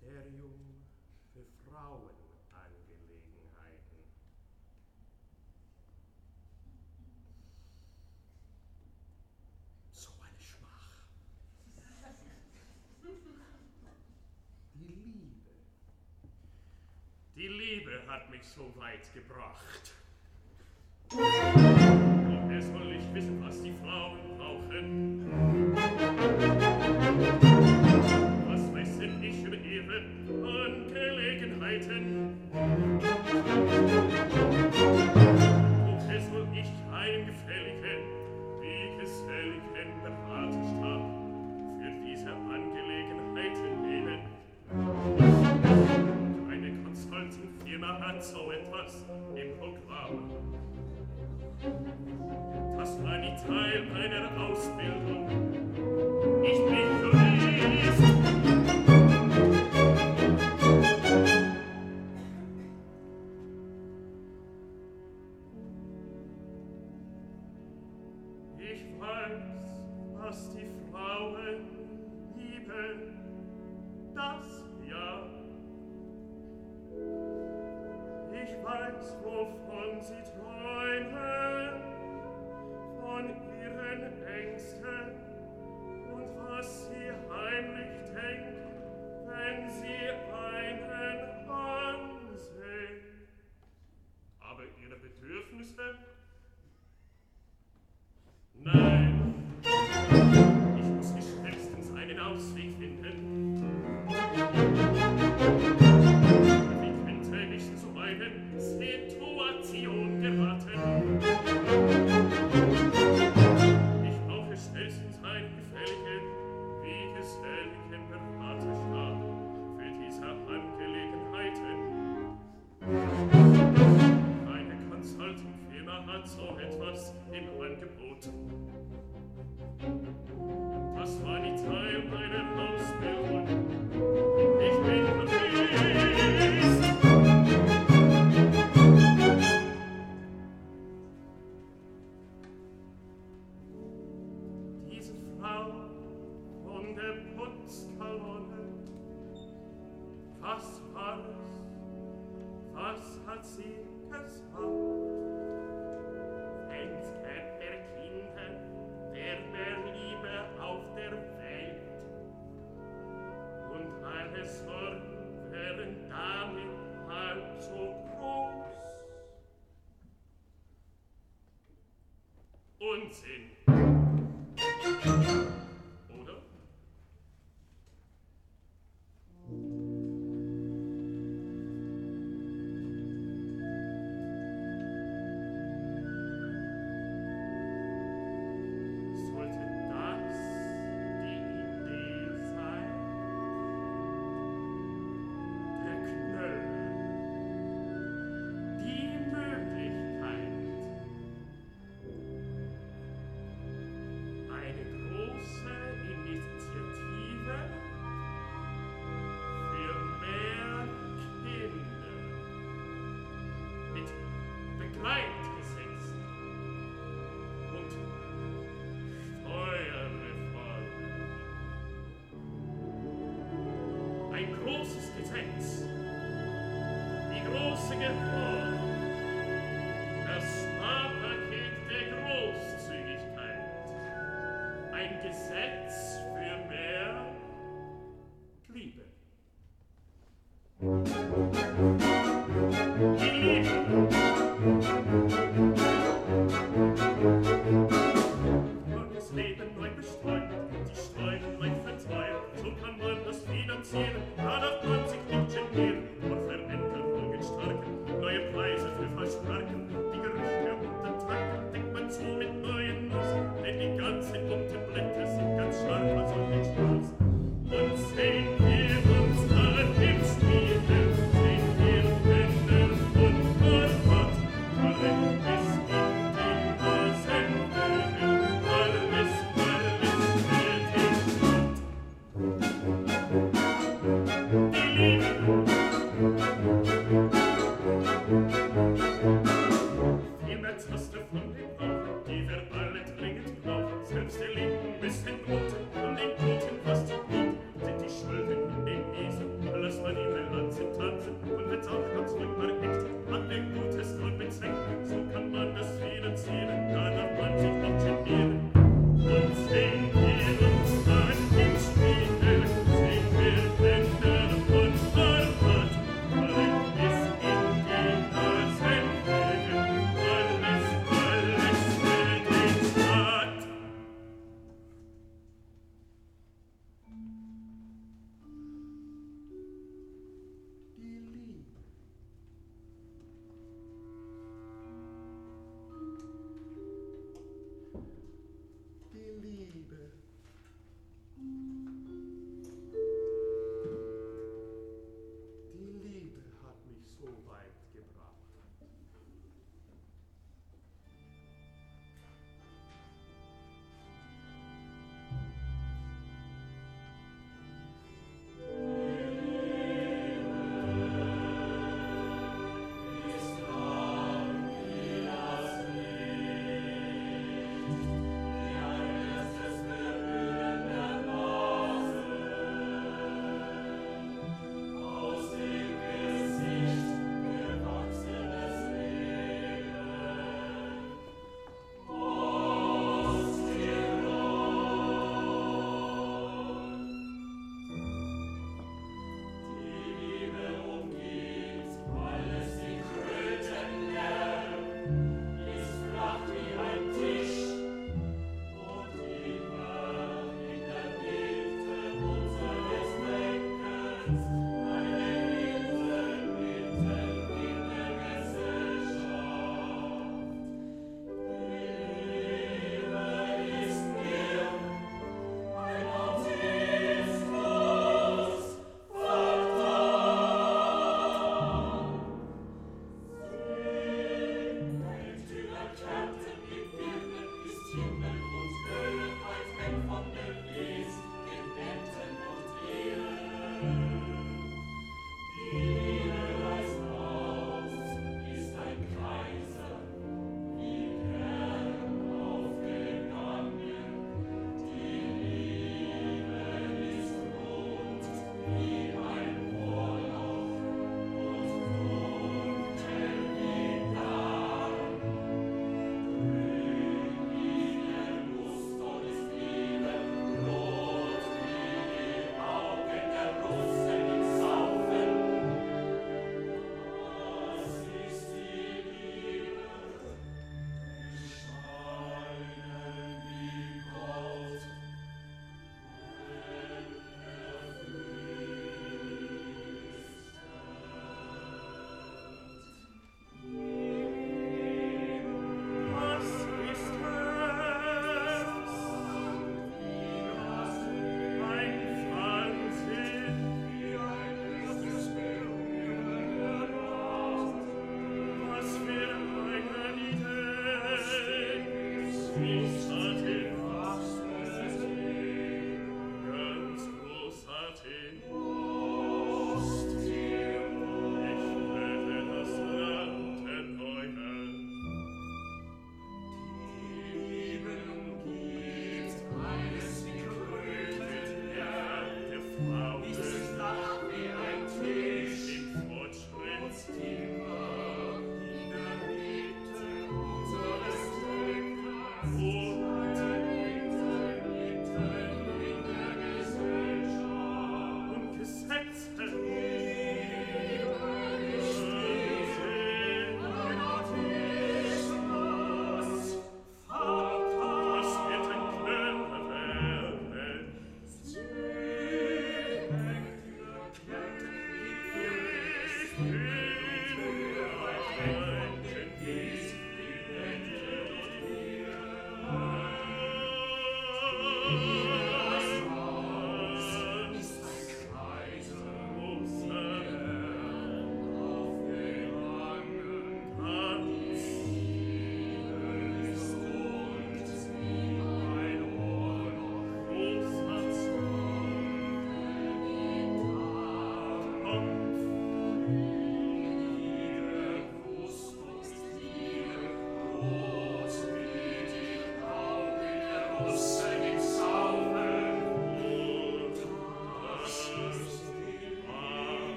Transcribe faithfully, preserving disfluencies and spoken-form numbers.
Ministerium für Frauenangelegenheiten. So eine Schmach. Die Liebe. Die Liebe hat mich so weit gebracht. Woher soll ich wissen, was die Frauen brauchen? Was weiß denn ich über ihre Angelegenheiten? Woher soll ich einen gefälligen, wie geselligen Beraterstab für diese Angelegenheiten nehmen? Eine Consulting-Firma hat so etwas im Programm. Das war nie Teil meiner Ausbildung. Ich bin Jurist. Ich weiß, was die Frauen lieben, das ja. Ich weiß, wovon sie träumen, von ihren Ängsten und was sie heimlich denken, wenn sie einen ansehen. Aber ihre Bedürfnisse? Nein, ich muss schnellstens einen Ausweg finden. Wie könnte ich zu einer Situation geraten? Ich brauche schnellstens einen gefälligen, wie geselligen Beraterstab für diese Angelegenheiten. Eine Consulting-Firma hat so etwas im Angebot. Das war nie Teil meiner Ausbildung. Ich bin Jurist. Diese Frau von der Putzkolonne, was war es? Was hat sie gesagt? Ein Körper Kinder, der mehr Liebe auf der Welt. Und alle Sorgen wären damit halb so groß. Unsinn. Oder? Sollte das die Idee sein? Der Knöll. Die Möglichkeit. Eine große Initiative für mehr Kinder mit Begleitgesetzen und Steuerreform. Ein großes Gesetz, die große Reform, das Sparpaket der Großzügigkeit. Ein Gesetz